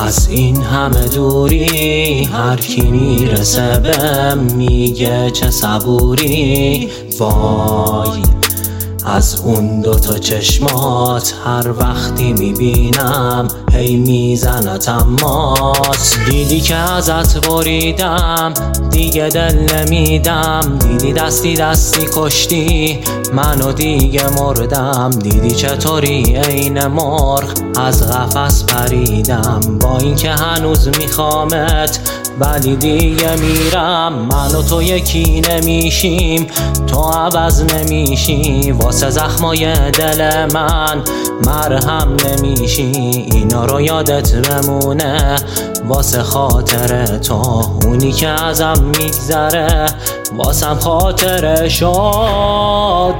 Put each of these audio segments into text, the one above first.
از این همه دوری هر کی میرسه بهم میگه چه صبوری. وای از اون دوتا چشمات هر وقتی میبینم هی میزنتم مات. دیدی که ازت بریدم دیگه دل نمیدم، دیدی دستی کشتی منو دیگه مردم. دیدی چطوری عین مرغ از قفس پریدم، با اینکه هنوز میخوامت ولی دیگه میرم. من و تو یکی نمیشیم، تو عوض نمیشی، واسه زخمای دل من مرهم نمیشی. اینا رو یادت بمونه واسه خاطر تو، اونی که ازم میگذره واسم خاطر شد.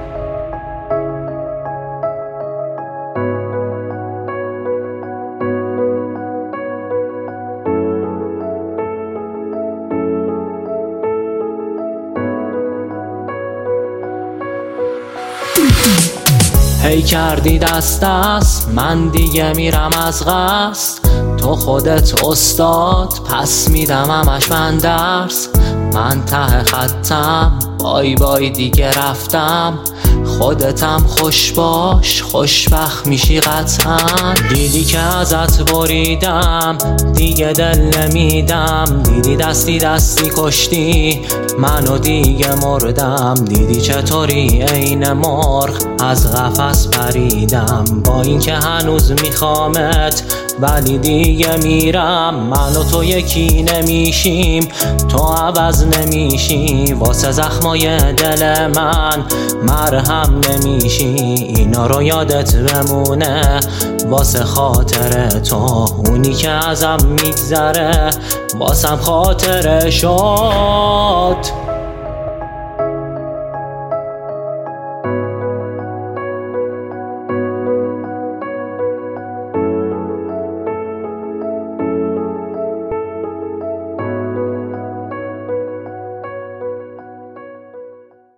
هی کردی دست من دیگه میرم از قصد، تو خودت استاد پس میدم همش من درس. من ته خطم بای بای دیگه رفتم، خودتم خوش باش خوشبخت میشی قطعا. دیدی که ازت بریدم دیگه دل نمیدم، دیدی دستی کشتی منو دیگه مردم. دیدی چطوری عین مرغ از قفس پریدم، با اینکه هنوز میخوامت ولی دیگه میرم. من و تو یکی نمیشیم، تو عوض نمیشی، واسه زخمای دل من مرهم نمیشی. اینا رو یادت بمونه واسه خاطر تو، اونی که ازم میگذره واسم خاطر شد.